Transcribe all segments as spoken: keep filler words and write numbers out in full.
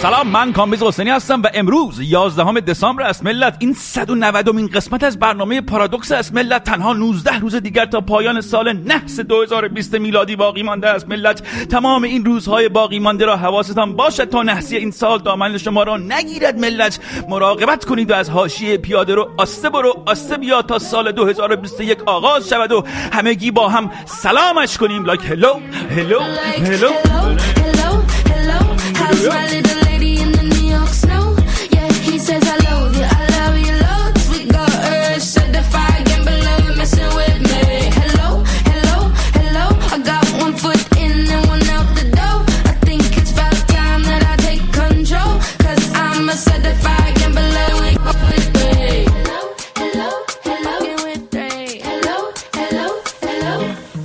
سلام، من کامبیز حسینی هستم و امروز یازدهم دسامبر است ملت. این صد و نودمین قسمت از برنامه پارادوکس است ملت. تنها نوزده روز دیگر تا پایان سال نحس دو هزار و بیست میلادی باقی مانده است ملت. تمام این روزهای باقی مانده را حواستان باشد تا نحسی این سال دامن شما را نگیرد ملت. مراقبت کنید و از حاشیه پیاده رو آسته برو آسته بیا تا سال دو هزار و بیست و یک آغاز شود و همگی با هم سلامش کنیم. لایک هلو هلو هلو. How's my little lady in the New York snow? Yeah, he says I love you, I love you loads. We got earth, set the fire again below, you're messing with me. Hello, hello, hello. I got one foot in and one out the door. I think it's about time that I take control, cause I'ma set the fire again below, we go with me. Hello, hello, hello, get with me. Hello, hello, hello.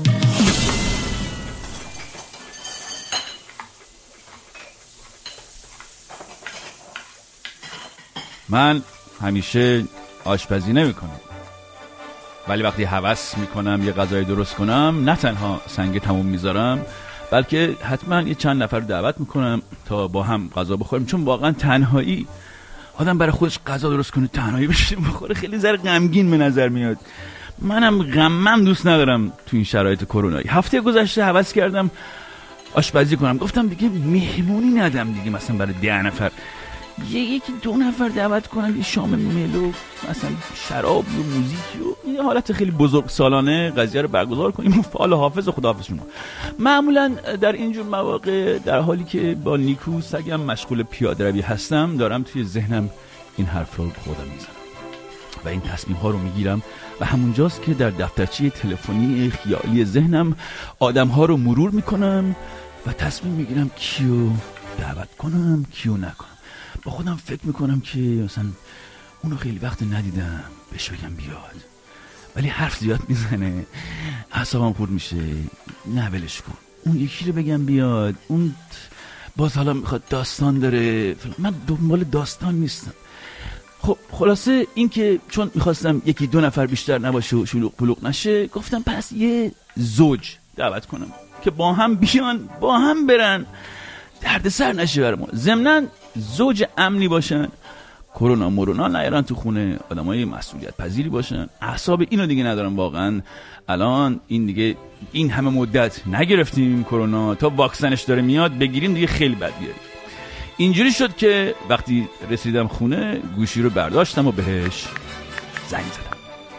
من همیشه آشپزی نمی کنم، ولی وقتی هوس می کنم یه غذای درست کنم نه تنها سنگ تموم میذارم، بلکه حتما یه چند نفر دعوت میکنم تا با هم غذا بخوریم. چون واقعا تنهایی آدم برای خودش غذا درست کنه تنهایی بشه بخوره خیلی ذره غمگین به نظر میاد. منم غمم دوست ندارم تو این شرایط کرونایی. هفته گذشته هوس کردم آشپزی کنم، گفتم دیگه مهمونی ندم دیگه، مثلا برای ده نفر یکی دو نفر دعوت کنم، یه شام ملو مثلا شراب و موزیک و یه حالت خیلی بزرگ سالانه قضیه رو برگزار کنیم. فعال حافظ و خداحافظ شما. معمولا در اینجور مواقع در حالی که با نیکو سگم مشغول پیاده روی هستم دارم توی ذهنم این حرف رو خودم میزنم و این تصمیم ها رو میگیرم و همونجاست که در دفترچه تلفنی خیالی ذهنم آدم ها رو مرور میکنم و تصمیم میگیرم کیو دعوت کنم کیو نکنم. با خودم فکر میکنم که مثلا اونو خیلی وقت ندیدم بهش بگم بیاد، ولی حرف زیاد میزنه اعصابم خورد میشه، نه ولش کن. اون یکی رو بگم بیاد، اون باز حالا میخواد داستان داره، من دنبال داستان نیستم. خب خلاصه این که چون میخواستم یکی دو نفر بیشتر نباشه و شلوغ پلوغ نشه، گفتم پس یه زوج دعوت کنم که با هم بیان با هم برن، درد سر نشه برمون. ضمناً زوج امنی باشن، کرونا مورونا نیارن تو خونه، آدمای مسئولیت پذیری باشن. اعصاب اینو دیگه ندارم واقعا. الان این دیگه این همه مدت نگرفتیم کرونا، تا واکسنش داره میاد بگیریم دیگه خیلی بد بیاریم. اینجوری شد که وقتی رسیدم خونه گوشی رو برداشتم و بهش زنگ زدم.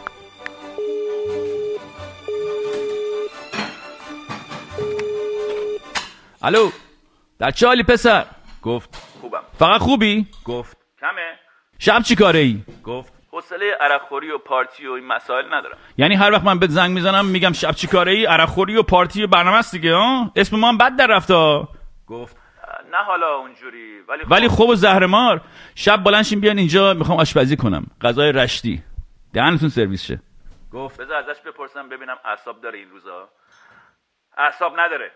الو، در چه حالی پسر؟ گفت خوبم. فقط خوبی؟ گفت کمه. شب چی کاره ای؟ گفت حوصله عرق خوری و پارتی و این مسائل ندارم. یعنی هر وقت من بهت زنگ میزنم میگم شب چی کاره ای؟ عرق خوری و پارتی و برنامه است دیگه ها؟ اسم ما هم بد در رفته. گفت نه حالا اونجوری، ولی خوب. ولی خوب و زهرمار. شب بلنشین بیان اینجا، میخوام آشپزی کنم، غذای رشتی، دهنتون سرویس شه. گفت بذار ازش بپرسم ببینم اعصاب داره این روزا. اعصاب نداره.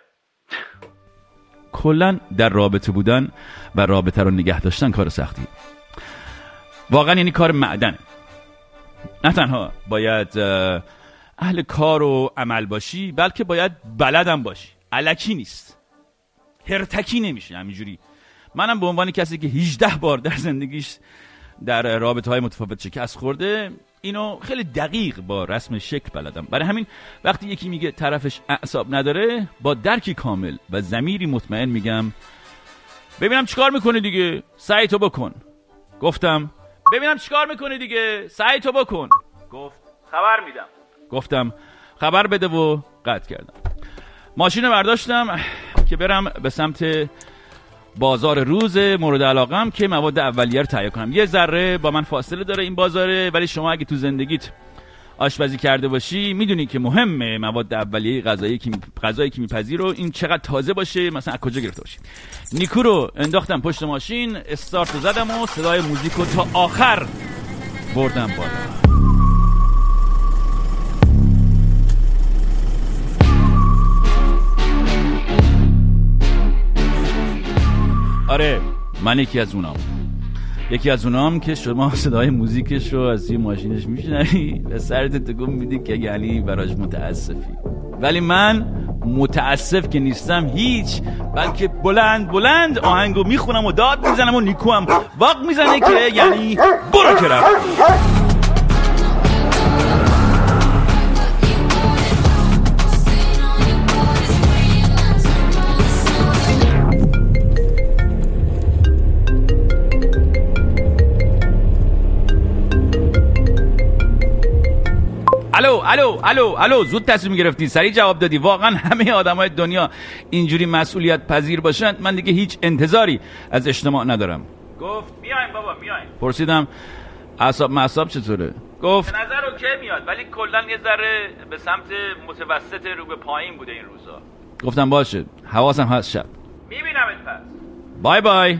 کلن در رابطه بودن و رابطه رو نگه داشتن کار سختی واقعا، یعنی کار معدن. نه تنها باید اهل کار و عمل باشی، بلکه باید بلدم باشی. الکی نیست، هرتکی نمیشه همینجوری. منم به عنوان کسی که هجده بار در زندگیش در رابطه های متفاوت شکست خورده، اینو خیلی دقیق با رسم شکل بلدم. برای همین وقتی یکی میگه طرفش اعصاب نداره، با درکی کامل و ضمیری مطمئن میگم ببینم چیکار میکنی دیگه، سعی تو بکن. گفتم ببینم چیکار میکنی دیگه، سعی تو بکن. گفت خبر میدم. گفتم خبر بده و قطع کردم. ماشین رو برداشتم که برم به سمت بازار روز مورد علاقم که مواد اولیه رو تهیه کنم. یه ذره با من فاصله داره این بازاره، ولی شما اگه تو زندگیت آشپزی کرده باشی میدونی که مهمه مواد اولیه غذایی که غذایی که میپذی رو این چقدر تازه باشه، مثلا از کجا گرفته باشی. نیکو رو انداختم پشت ماشین، استارت رو زدم و صدای موزیک رو تا آخر بردم بالا. آره من یکی از اونام یکی از اونام که شما صدای موزیکش رو از یه ماشینش میشنوی و سرت تکون میدی که یعنی براش متاسفی، ولی من متاسف که نیستم هیچ، بلکه بلند بلند آهنگو میخونم و داد میزنم و نیکو هم واق میزنه که یعنی برو که رفت. الو الو الو الو زود تصمیم گرفتی، سریع جواب دادی. واقعا همه آدمای دنیا اینجوری مسئولیت پذیر باشن من دیگه هیچ انتظاری از اجتماع ندارم. گفت میایم بابا میایم. پرسیدم اعصاب معصاب چطوره؟ گفت به نظر اوکی میاد ولی کلا یه ذره به سمت متوسط رو به پایین بوده این روزا. گفتم باشه حواسم هست شب. میبینمت پس. بای بای.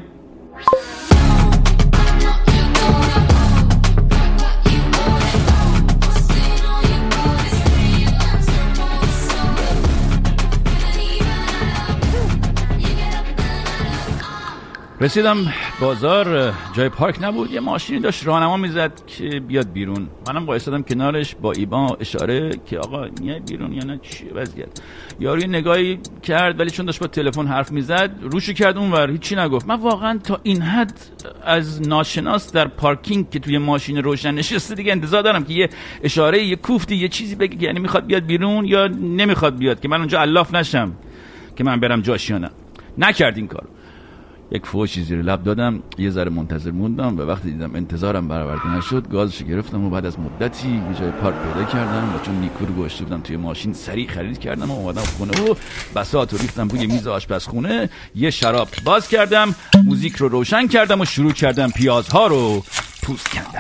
رسیدم بازار، جای پارک نبود، یه ماشینی داشت راهنما میزد که بیاد بیرون. منم وایسادم کنارش با ایبا اشاره که آقا میای بیرون یا نه چیه وضعیت. یارو یه نگاهی کرد ولی چون داشت با تلفن حرف میزد روشو کرد اونور، هیچی نگفت. من واقعا تا این حد از ناشناس در پارکینگ که توی ماشین روشن نشسته دیگه انتظار دارم که یه اشاره، یه کوفتی، یه چیزی بگه که یعنی میخواد بیاد بیرون یا نمیخواد بیاد، که من اونجا الاف نشم که من برم جاش یا نه. نکرد این کارو. یک فوشی زیر لب دادم، یه ذره منتظر موندم و وقتی دیدم انتظارم برآورده نشد گازش گرفتم و بعد از مدتی یه جای پارک پیدا کردم و چون نیکو رو گذاشته بودم توی ماشین سریع خرید کردم و اومدم خونه و بساط رو ریختم روی میز آشپزخونه، یه شراب باز کردم، موزیک رو روشن کردم و شروع کردم پیازها رو پوست کردن.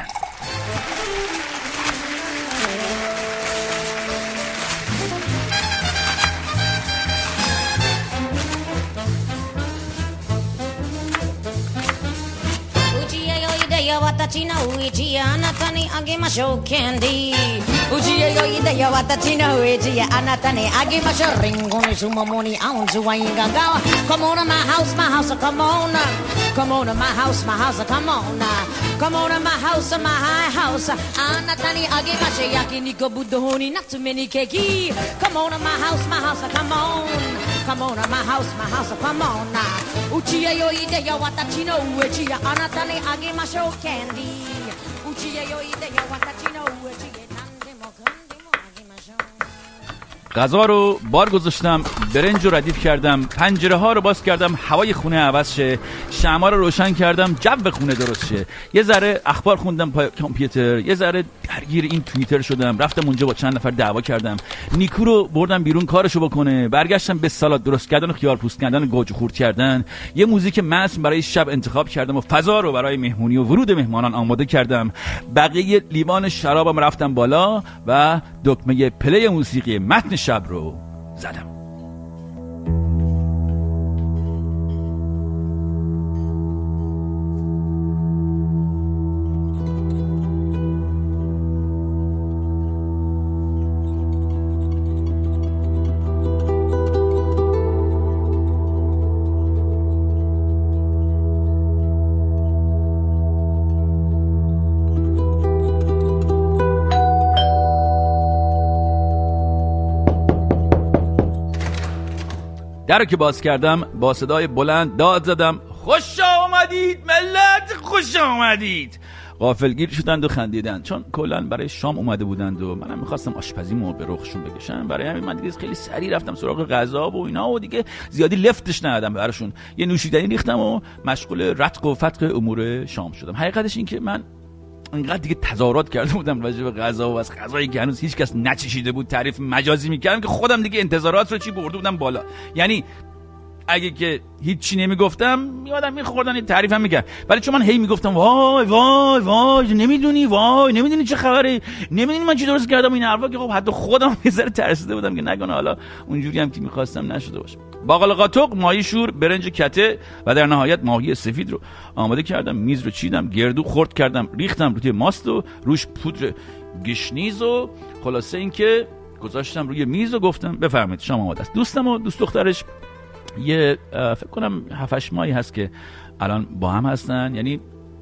Watachi no uchi anata ni agimashou candy. Uchiya yo ideya watachi no uchi anata ni agimashou ringo ni sumomo ni aunzu wainga gawa. Come on to my house, my house, come on. Come on to my house, my house, come on. Come on to my house, my high house. Anata ni agimashou yakiniku budou ni natsume ni keki. Come on to my house, my house, come on. Come on to my house, my house, come on. Uchiya yo ideya watachi no uchi anata ni agimashou candy. Uchiya yo ideya watachi no uchi nandemo kandemo agimashou. غذا رو بار گذاشتم، برنج رو ردیف کردم، پنجره ها رو باز کردم هوای خونه عوض شه، شمع رو روشن کردم جو خونه درست شه، یه ذره اخبار خوندم پای کامپیوتر، یه ذره درگیر این توییتر شدم، رفتم اونجا با چند نفر دعوا کردم، نیکو رو بردم بیرون کارشو بکنه، برگشتم به سالاد درست کردن و خیار پوست کردن و گوجه خورد کردن، یه موزیک متن برای شب انتخاب کردم و فضا رو برای مهمونی و ورود مهمانان آماده کردم، بقیه لیوان شرابم رفتم بالا و دکمه پلی موسیقی متن شب رو زدم. در رو که باز کردم با صدای بلند داد زدم خوش آمدید ملت، خوش آمدید. غافلگیر شدند و خندیدند چون کلا برای شام اومده بودند و منم میخواستم آشپزیمو به رخشون بکشم. برای همین من دیگه خیلی سریع رفتم سراغ غذا و اینا و دیگه زیادی لفتش ندادم براشون. یه نوشیدنی ریختم و مشغول رتق و فتق امور شام شدم. حقیقتش این که من انقدر دیگه تظاهرات کرده بودم راجع به غذا و از غذایی که هنوز هیچ کس نچشیده بود تعریف مجازی میکردم که خودم دیگه انتظارات رو چی برده بودم بالا. یعنی اگه که هیچی نمیگفتم میادم میخوردن تعریف هم میکرد، ولی چون من هی میگفتم وای وای وای نمیدونی وای نمیدونی چه خبره، نمیدونی من چی درست کردم این حرفا، که خب حتی خودم یه ذره ترسیده بودم که نکنه حالا اونجوری هم که میخواستم نشده باشه. باقالا قاطق، ماهی شور، برنج کته و در نهایت ماهی سفید رو آماده کردم. میز رو چیدم، گردو خرد کردم، ریختم روی ماست و روش پودر گشنیز و خلاصه اینکه گذاشتم روی میز و گفتم بفرمایید شام آماده است. دوستم و دوست دخترش یه فکر کنم هفت هشت ماهی هست که الان با هم هستن، یعنی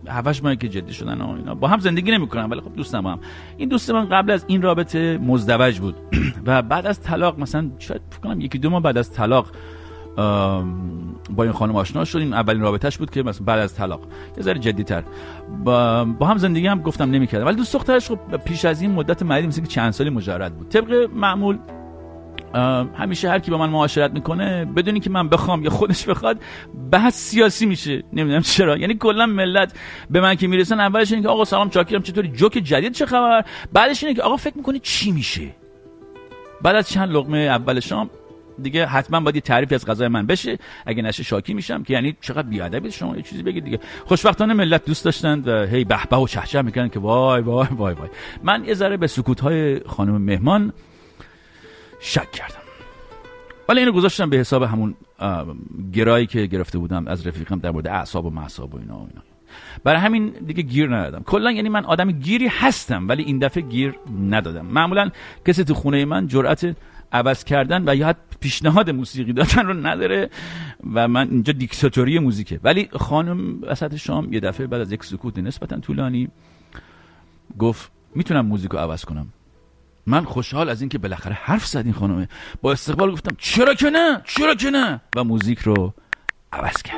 هفتش ماهی که جدی شدن و اینا با هم زندگی نمی‌کنن، ولی خب دوستم هم. این دوست من قبل از این رابطه مزدوج بود و بعد از طلاق مثلا شاید فکر کنم یکی دو ماه بعد از طلاق با این خانم آشنا شد. این اولین رابطه‌اش بود که مثلا بعد از طلاق یه ذره جدی‌تر با, با هم زندگی هم گفتم نمی‌کردم، ولی دوست دخترش خب پیش از این مدت مدیدی مثل که چند سالی مجرد بود. طبق معمول همیشه هر کی با من معاشرت میکنه بدونی که من بخوام یا خودش بخواد بحث سیاسی میشه. نمیدونم چرا، یعنی کلا ملت به من که میرسن اولش اینه که آقا سلام چاکرم چطوری، جوک جدید چه خبر، بعدش اینه که آقا فکر میکنی چی میشه. بعد از چند لقمه اول شام دیگه حتما باید یه تعریفی از غذای من بشه، اگه نشه شاکی میشم که یعنی چقدر بیادبی شما، یه چیزی بگید دیگه. خوشبختانه ملت دوست داشتند و هی به به و چهچه میکنن که وای وای وای وای. من یه ذره به سکوت‌های خانم مهمان شک کردم، ولی اینو گذاشتم به حساب همون گرایی که گرفته بودم از رفیقم در مورد اعصاب و معصاب و اینا و اینا. برای همین دیگه گیر ندادم. کلا یعنی من آدم گیری هستم ولی این دفعه گیر ندادم. معمولا کسی تو خونه من جرأت عوض کردن و یا حتی پیشنهاد موسیقی دادن رو نداره و من اینجا دیکتاتوری موزیکه. ولی خانم وسط شام یه دفعه بعد از یک سکوت نسبتا طولانی گفت میتونم موزیکو عوض کنم. من خوشحال از این که بالاخره حرف زد این خانومه، با استقبال گفتم چرا که نه چرا که نه و موزیک رو عوض کرد.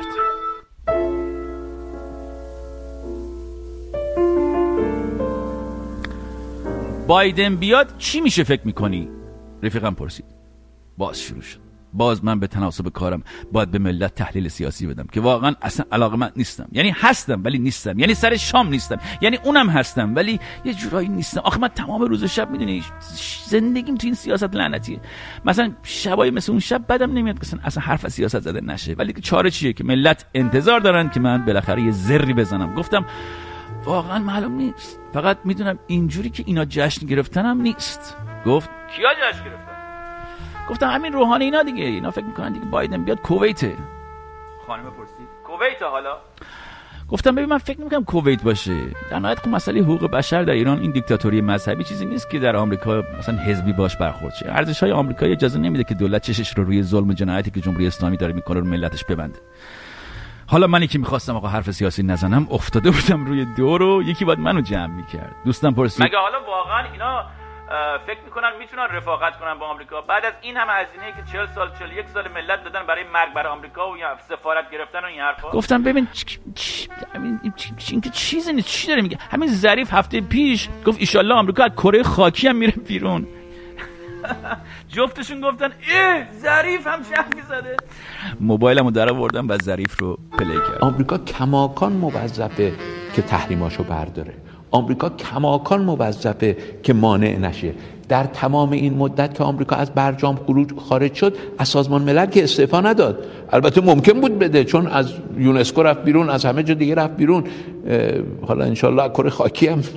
بایدن بیاد چی میشه فکر میکنی؟ رفیقم پرسید. باز شروع شد. باز من به تناسب کارم باید به ملت تحلیل سیاسی بدم که واقعا اصلا علاقه‌مند نیستم. یعنی هستم ولی نیستم، یعنی سر شام نیستم، یعنی اونم هستم ولی یه جورایی نیستم. آخه من تمام روز شب میدونی زندگیم تو این سیاست لعنتیه. مثلا شبای مثل اون شب بدم نمیاد که اصلا حرف از سیاست زده نشه، ولی چاره چیه که ملت انتظار دارن که من بالاخره یه ذری بزنم. گفتم واقعا معلوم نیست، فقط میدونم اینجوری که اینا جشن گرفتنم نیست. گفت کیا جشن گرفتن؟ گفتم همین روحانی اینا دیگه، اینا فکر میکنن دیگه بایدن بیاد کویته. خانم پرسید کویت حالا؟ گفتم ببین من فکر نمیکنم کویت باشه. در نهایت خب مسئله حقوق بشر در ایران این دیکتاتوری مذهبی چیزی نیست که در آمریکا مثلا حزبی باش برخورد شه. ارزش‌های آمریکایی اجازه نمیده که دولت چشش رو روی ظلم و جنایتی که جمهوری اسلامی داره میکنه رو ملتش ببنده. حالا منی که میخواستم آقا حرف سیاسی نزنم افتاده بودم روی دور و یکی بعد منو جمع میکرد. دوستم پرسید مگه حالا واقعا اینا فکر میکنن میتونن رفاقت کنن با آمریکا بعد از این همه هزینه‌ای که چهل سال چهل و یک سال ملت دادن برای مرگ برای آمریکا و یا سفارت گرفتن و این حرفا؟ گفتم ببین این که چیزی نیست. چی داره میگه؟ همین ظریف هفته پیش گفت ان شاءالله آمریکا از کره خاکی هم میره بیرون. جفتشون گفتن اه ظریف هم شهر میزده. موبایلمو در آوردم و ظریف رو پلی کردم. آمریکا کماکان موظفه که تحریماشو برداره. آمریکا کماکان موظفه که مانع نشه. در تمام این مدت که آمریکا از برجام خروج خارج شد از سازمان ملل که استعفا نداد. البته ممکن بود بده چون از یونسکو رفت بیرون، از همه جا دیگه رفت بیرون. حالا انشالله از کره خاکی هم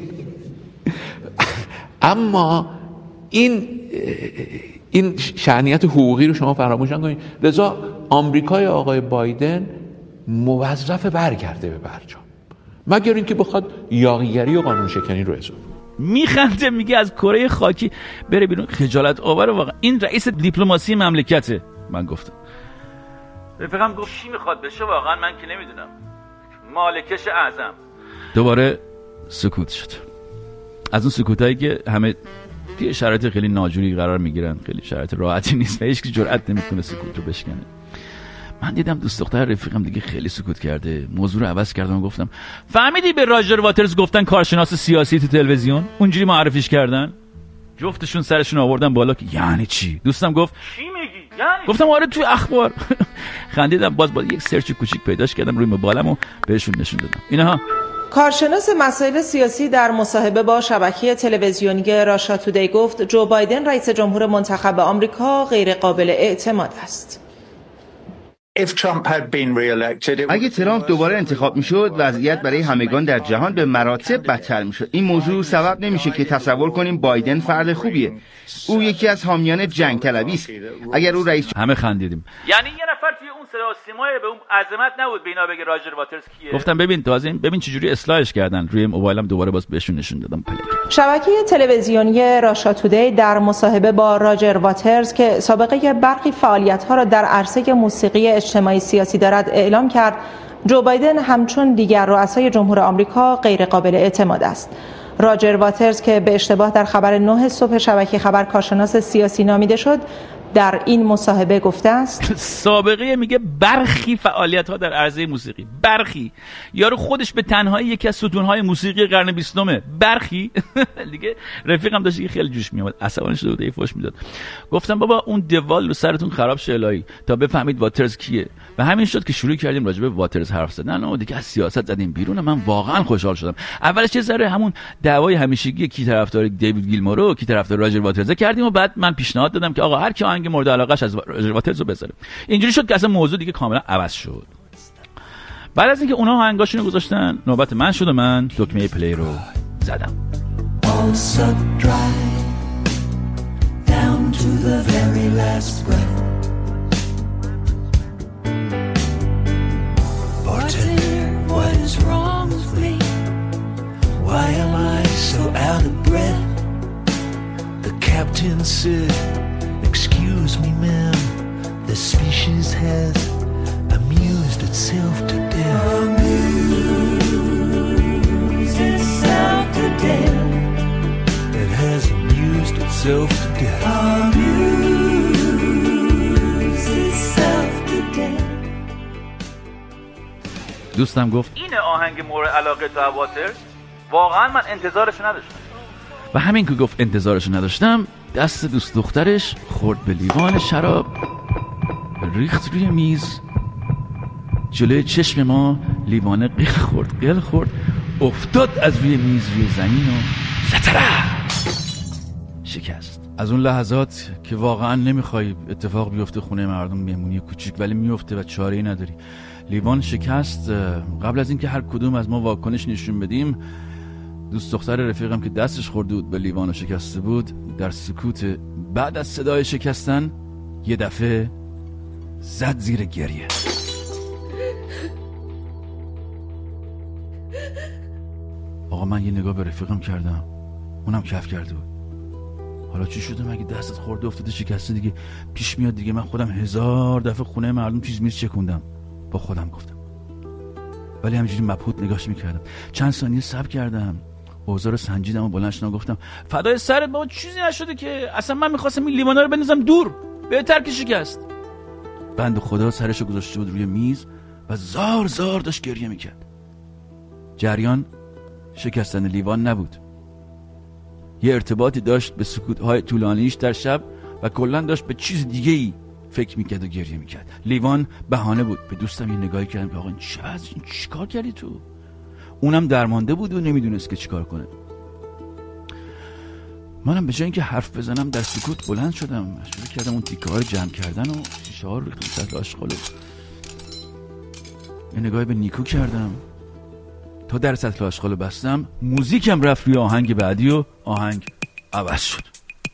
اما این این شأنیت حقوقی رو شما فراموش نکنید. لذا آمریکای آقای بایدن موظف برگرده به برجام مگر اینکه بخواد یاغیگری و قانون شکنی رو اضافه. میخنده میگه از کره خاکی بره بیرون. خجالت آور واقعا. این رئیس دیپلماسی مملکته. من گفتم رفیقم گفت چی میخواد بشه واقعا من که نمیدونم. مالکش اعظم. دوباره سکوت شد. از اون سکوتایی که همه توی شرایط خیلی ناجوری قرار میگیرن، خیلی شرایط راحتی نیست و هیچ کی جرئت نمیکنه سکوت رو بشکنه. من دیدم دوست دختر رفیقم دیگه خیلی سکوت کرده. موضوع رو عوض کردم و گفتم فهمیدی به راجر واترز گفتن کارشناس سیاسی تو تلویزیون؟ اونجوری معرفیش کردن. جفتشون سرشون آوردن بالا که یعنی چی؟ دوستم گفت چی میگی؟ یعنی گفتم آره توی اخبار. خندیدم. باز باز یک سرچ کوچیک پیداش کردم روی موبایلم و بهشون نشون دادم. اینها کارشناس مسائل سیاسی در مصاحبه با شبکه تلویزیونی راشا تودی گفت جو بایدن رئیس جمهور منتخب آمریکا غیر قابل اعتماد است. اگه ترامپ دوباره انتخاب میشد وضعیت برای همگان در جهان به مراتب بدتر میشد. این موضوع سبب نمیشه که تصور کنیم بایدن فرد خوبیه. او یکی از حامیان جنگ طلبی است. اگر او رئیس همه خندیدیم. یعنی یه نفر توی اون صدا و سیمای به اون عظمت نبود به اینا بگه راجر واترز کیه. گفتم ببین تازه ببین چجوری اصلاحش کردن. روی موبایلم دوباره باز بهشون نشون دادم. شبکه تلویزیونی راشا تودی در مصاحبه با راجر واترز که سابقه برخی فعالیت‌ها را در عرصه موسیقی اجتماعی سیاسی دارد اعلام کرد جو بایدن همچون دیگر رؤسای جمهور آمریکا غیر قابل اعتماد است. راجر واترز که به اشتباه در خبر نه صبح شبکه خبر کارشناس سیاسی نامیده شد، در این مصاحبه گفته است سابقه میگه برخی فعالیت‌ها در عرصه موسیقی، برخی یارو خودش به تنهایی یکی از ستون‌های موسیقی قرن بیستمه، برخی دیگه رفیقم داشت خیلی جوش میومد، عصبانی شده بود، فوش میداد. گفتم بابا اون دوال رو سرتون خراب شه الهی تا بفهمید واترز کیه. و همین شد که شروع کردیم راجع به واترز حرف زدن و دیگه از سیاست زدیم بیرون. من واقعا خوشحال شدم. اولش یه ذره همون دعوای همیشگی کی طرفدار دیوید گیلمورو کی طرفدار راجر واترز کردیم و بعد من پیشنهاد دادم که آقا هر کی آهنگ مورد علاقه‌اش از راجر واترز رو بذاره. اینجوری شد که اصلا موضوع دیگه کاملا عوض شد. بعد از اینکه اونها آهنگاشونو گذاشتن نوبت من شد و من دکمه پلی رو زدم. Down to the very last breath. Bartender, what is wrong with me? Why am I so out of breath? The captain said, excuse me ma'am, the species has amused itself to death. Amused itself to death. It has amused itself to death. Amused itself to death. دوستم گفت این آهنگ مورد علاقه تو واترز، واقعا من انتظارش نداشتم. و همین که گفت انتظارش نداشتم، دست دوست دخترش خورد به لیوان شراب، ریخت روی میز، جلوی چشم ما لیوانه قل خورد قل خورد افتاد از روی میز روی زمین و زتره شکست. از اون لحظات که واقعا نمیخوای اتفاق بیفته خونه مردم، مهمونی کوچیک، ولی میفته و چاره‌ای نداری. لیوان شکست. قبل از اینکه هر کدوم از ما واکنش نشون بدیم، دوست دختر رفیقم که دستش خورده بود به لیوان و شکسته بود، در سکوت بعد از صدای شکستن یه دفعه زد زیر گریه. آقا من یه نگاه به رفیقم کردم، اونم کف کرده بود. حالا چی شده؟ مگه دستت خورده افتاده شکسته دیگه پیش میاد دیگه. من خودم هزار دفعه خونه مردم چیز میز چکوندم، با خودم گفتم، ولی همینجوری مبهوت نگاش میکردم. چند ثانیه صبر کردم، اوضاع رو سنجیدم و بلند شدم گفتم فدای سرت بابا، چیزی نشده که، اصلا من میخواستم این لیوانا رو بندازم دور، بهتر که شکست. بند خدا سرشو گذاشته بود روی میز و زار زار داشت گریه میکرد. جریان شکستن لیوان نبود، یه ارتباطی داشت به سکوت‌های طولانیش در شب و کلاً داشت به چیز دیگه‌ای فکر میکرد و گریه میکرد. لیوان بهانه بود. به دوستم یه نگاهی کردم که آقا این چه از این چیکار کردی تو؟ اونم درمانده بود و نمیدونست که چیکار کنه. منم به جای اینکه حرف بزنم در سکوت بلند شدم، شروع کردم اون تیکه‌ها رو جمع کردن و شیشه ها رو ریختم سطل آشغال. یه نگاهی به نیکو کردم، تا در سطل آشغال بستم، موزیکم رفت روی آهنگ بعدی و آهنگ عوض شد.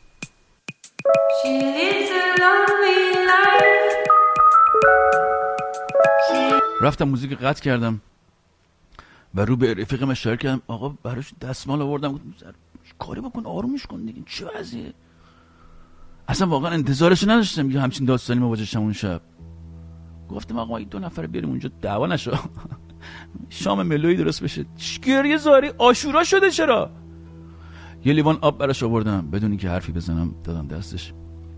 رفتم موزیک قطع کردم و رو به رفیقم اشاره کردم، آقا براش دستمال آوردم، گفتم کاری بکن آرومش کن دیگه، چه وضعیه؟ اصلا واقعا انتظارش نداشتم که همچین داستانی مواجه شم اون شب. گفتم آقا این دو نفر بریم اونجا دعوا نشه، شام ملوی درست بشه. گریه زاری عاشورا شده چرا؟ یه لیوان آب براش آوردم بدون اینکه حرفی بزنم، دادم دستش،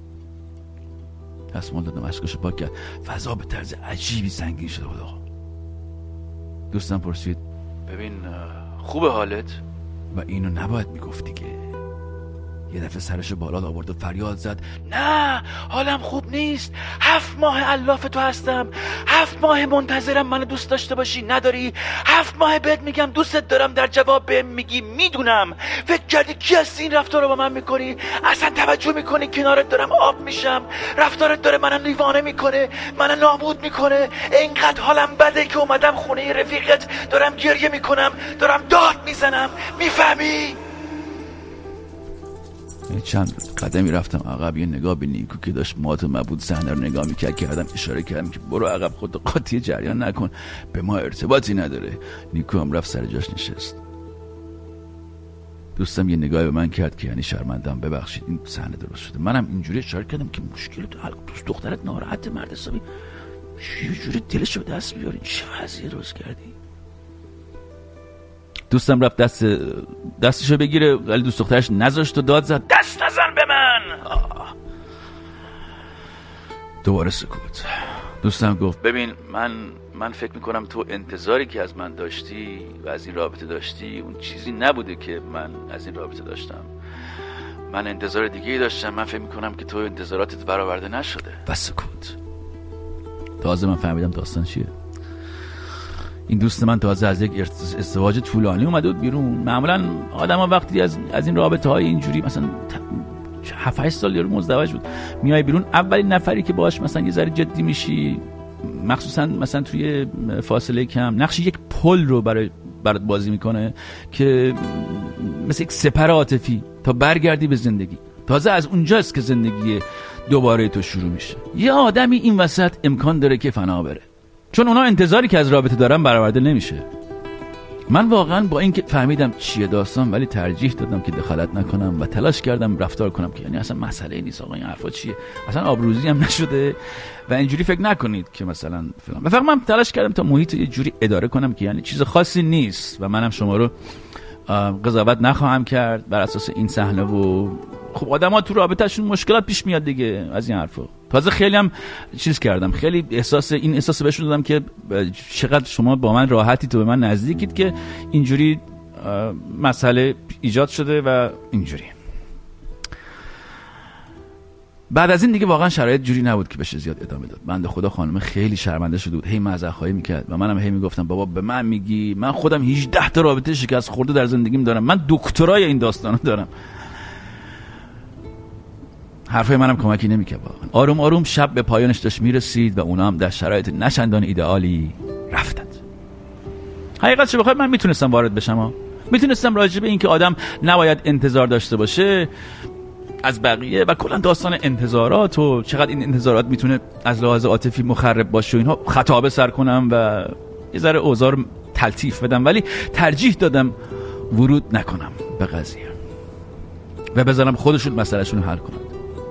دستمال دادم، اشکاشو پاک کرد. فضا به طرز عجیبی سنگین شده بود. آقا دوستم پرسید ببین خوبه حالت؟ و اینو نباید میگفت دیگه. یه دفعه سرشو بالا آورد و فریاد زد نه حالم خوب نیست، هفت ماه الاف تو هستم، هفت ماه منتظرم منو دوست داشته باشی، نداری؟ هفت ماه بهت میگم دوستت دارم، در جواب بهم میگی میدونم. فکر کردی کی هستی این رفتار رو با من میکنی؟ اصلا توجه میکنی کنارت دارم آب میشم؟ رفتارت داره منو دیوانه میکنه، منو نابود میکنه. اینقدر حالم بده که اومدم خونه رفیقت، دارم گریه میکنم، دارم داد میزنم، میفهمی؟ چند قدمی رفتم عقب، یه نگاه به نیکو که داشت مات و مبود صحنه رو نگاه میکرد کردم، اشاره کردم که برو عقب، خود قاطی جریان نکن، به ما ارتباطی نداره. نیکو هم رفت سر جاش نشست. دوستم یه نگاهی به من کرد که یعنی شرمندم، ببخشید این صحنه درست شده. منم اینجوری اشاره کردم که مشکل تو حل، دوست دخترت ناراحت، مرد حسابی یه جوری دلشو دست بیاری چه وضعی روز کردی. دوستم رفت دست دستشو بگیره ولی دوست دخترش نذاشت و داد زد دست نزن به من. آه. دوباره سکوت. دوستم گفت ببین من من فکر میکنم تو انتظاری که از من داشتی و از این رابطه داشتی اون چیزی نبوده که من از این رابطه داشتم. من انتظار دیگه ای داشتم. من فکر میکنم که تو انتظاراتت برآورده نشده. و سکوت. تازه من فهمیدم داستان چیه. این دوست من تازه از یک ازدواج طولانی اومده بود بیرون. معمولا آدم ها وقتی از از این رابطه های اینجوری مثلا هفت هشت سال یارو مزدوج بود میای بیرون، اولین نفری که باهاش مثلا یه ذره جدی میشی، مخصوصا مثلا توی فاصله کم، نقش یک پل رو برای برات بازی میکنه که مثل یک سپر عاطفی تا برگردی به زندگی. تازه از اونجاست که زندگی دوباره تو شروع میشه. یه آدمی این وسط امکان داره که فنا بره چون اونا انتظاری که از رابطه دارن برآورده نمیشه. من واقعا با اینکه فهمیدم چیه داستان ولی ترجیح دادم که دخالت نکنم و تلاش کردم رفتار کنم که یعنی اصلا مسئله نیست آقا این حرفا چیه، اصلا آبروزی هم نشده و اینجوری فکر نکنید که مثلا فلان. و فقط من تلاش کردم تا محیط یه جوری اداره کنم که یعنی چیز خاصی نیست و منم شما رو قضاوت نخواهم کرد بر اساس این صحنه. و خب آدما تو رابطه‌شون مشکلات پیش میاد دیگه از این حرفا. تازه خیلی هم چیز کردم، خیلی احساس این احساس بهشون دادم که چقدر شما با من راحتی تو به من نزدیکید که اینجوری مسئله ایجاد شده و اینجوری. بعد از این دیگه واقعا شرایط جوری نبود که بشه زیاد ادامه داد. بنده خدا خانم خیلی شرمنده شده بود، هی معذرخواهی میکرد و منم هی میگفتم بابا به من میگی؟ من خودم هجده تا رابطه شکست خورده در زندگیم دارم، من دکترای این داستانو دارم. حرفای منم کمکی نمیکرد واقعا. آروم آروم شب به پایانش داشت میرسید و اونا هم در شرایط نچندان ایدئالی رفتند. حقیقتش بخواد من میتونستم وارد بشم، میتونستم راجع به این که آدم نباید انتظار داشته باشه از بقیه و کلا داستان انتظارات و چقدر این انتظارات میتونه از لحاظ عاطفی مخرب باشه و اینها خطابه سر کنم و یه ذره اوضاع رو تلطیف بدم، ولی ترجیح دادم ورود نکنم به قضیه و بذارم خودشون مسئلهشون رو حل کنن.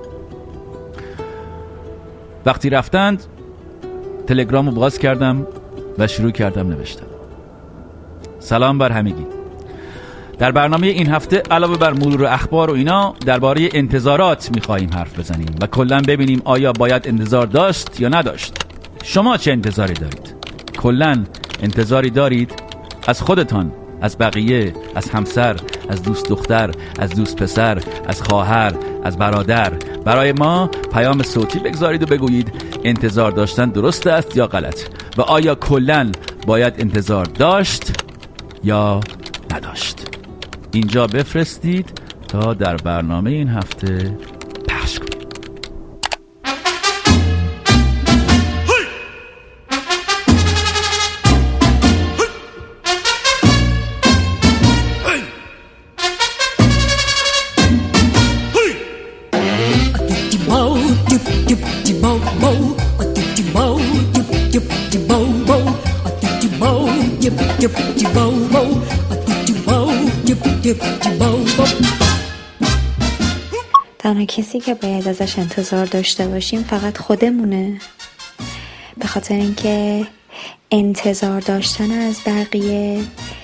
وقتی رفتند تلگرام رو باز کردم و شروع کردم نوشتم. سلام بر همگی. در برنامه این هفته علاوه بر مرور اخبار و اینا درباره انتظارات می‌خوایم حرف بزنیم و کلاً ببینیم آیا باید انتظار داشت یا نداشت. شما چه انتظاری دارید؟ کلاً انتظاری دارید از خودتان، از بقیه، از همسر، از دوست دختر، از دوست پسر، از خواهر، از برادر؟ برای ما پیام صوتی بگذارید و بگویید انتظار داشتن درست است یا غلط و آیا کلاً باید انتظار داشت یا نداشت. اینجا بفرستید تا در برنامه این هفته پخش کنیم. تنها کسی که باید ازش انتظار داشته باشیم فقط خودمونه، به خاطر اینکه انتظار داشتن از بقیه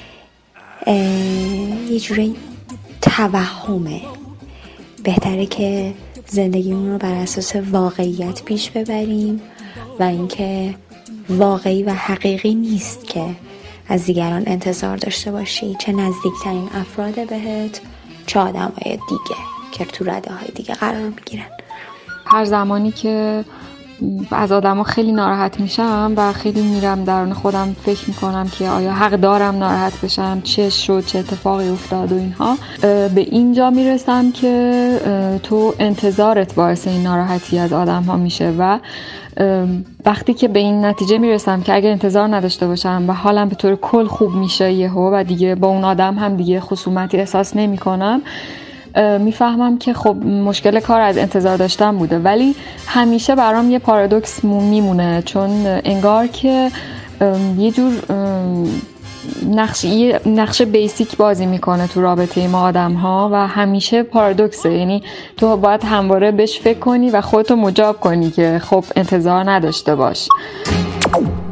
یه جوری توهمه. بهتره که زندگیمون رو بر اساس واقعیت پیش ببریم و اینکه واقعی و حقیقی نیست که از دیگران انتظار داشته باشی، چه نزدیکترین افراد بهت چه آدمای دیگه که تو رده های دیگه قرار میگیرن. هر زمانی که از آدم ها خیلی ناراحت میشم و خیلی میرم درون خودم فکر میکنم که آیا حق دارم ناراحت بشم، چه شد، چه اتفاقی افتاد و اینها، به اینجا میرسم که تو انتظارت باعث این ناراحتی از آدم ها میشه و وقتی که به این نتیجه میرسم که اگه انتظار نداشته باشم و حالم به طور کل خوب میشه یهو و دیگه با اون آدم هم دیگه خصومتی احساس نمی کنم، میفهمم که خب مشکل کار از انتظار داشتن بوده. ولی همیشه برام یه پارادوکس میمونه، چون انگار که یه جور نقش یه نقش بیسیک بازی میکنه تو رابطه ما آدم ها و همیشه پارادوکسه، یعنی تو باید همواره بهش فکر کنی و خودتو مجاب کنی که خب انتظار نداشته باش.